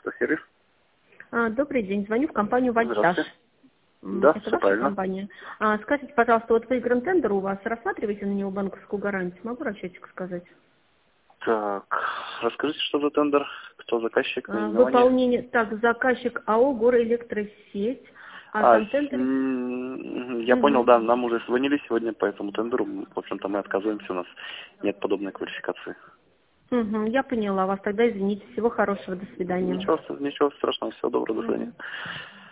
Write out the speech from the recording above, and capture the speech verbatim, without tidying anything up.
автосервис. А, добрый день, звоню в компанию «Вольтаж». Да, Это все ваша правильно. компания? А, скажите, пожалуйста, вот выигран тендер у вас, рассматриваете на него банковскую гарантию? Могу расчетчик сказать? Так, расскажите, что за тендер, кто заказчик, А, наименование? выполнение, так, заказчик АО «Горэлектросеть», а А, сам тендер... м, я понял, Угу. да, нам уже звонили сегодня по этому тендеру. В общем-то, мы отказываемся, у нас нет подобной квалификации. Угу, я поняла вас, тогда извините, всего хорошего, до свидания. Ничего, ничего страшного, всего доброго, до свидания. Мгм.